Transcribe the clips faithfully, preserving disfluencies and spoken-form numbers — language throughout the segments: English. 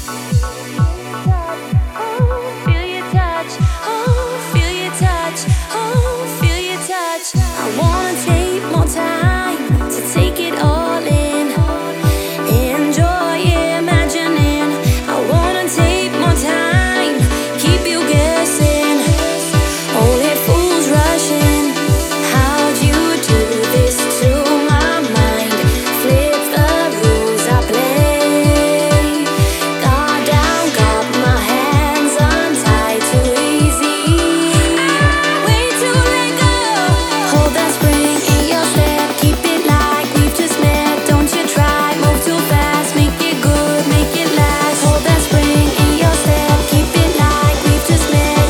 Feel your touch, oh, feel your touch, oh, feel your touch. I wanna take more time to take it all in, enjoy imagining. I wanna take more time, keep you guessing, only fools rushing. How'd you do this to my mind? Flip the rules I play. Guard down, got my hands untied too easy. Wait to let go. Hold that spring in your step. Keep it like we've just met. Don't you try, move too fast. Make it good, make it last. Hold that spring in your step. Keep it like we've just met.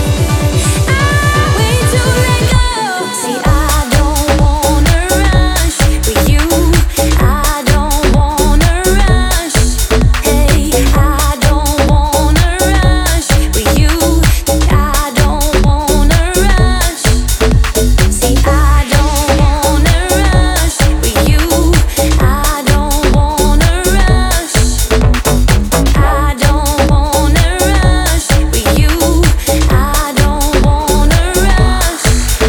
Wait to let go. See, I don't wanna rush with you. I don't wanna rush. Hey, I don't wanna rush with you. I don't wanna rush. See, I don't wanna rush with you. I don't wanna rush. I don't wanna rush with you. I don't wanna rush.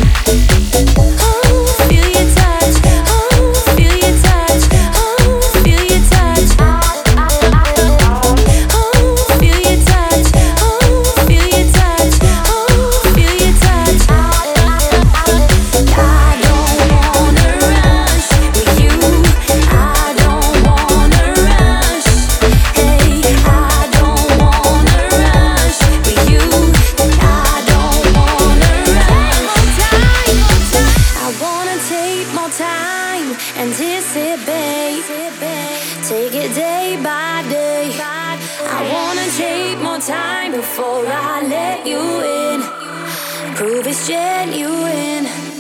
Oh, feel your touch. Oh, feel your touch. Oh, feel your touch. Oh, feel your touch. Oh, feel your touch. Oh, feel your touch. I don't wanna rush with you. I don't wanna rush. Hey, I don't wanna rush with you. I don't wanna rush. I wanna take more time, anticipate, take it day by day. I wanna take more time before I let you in, prove it's genuine.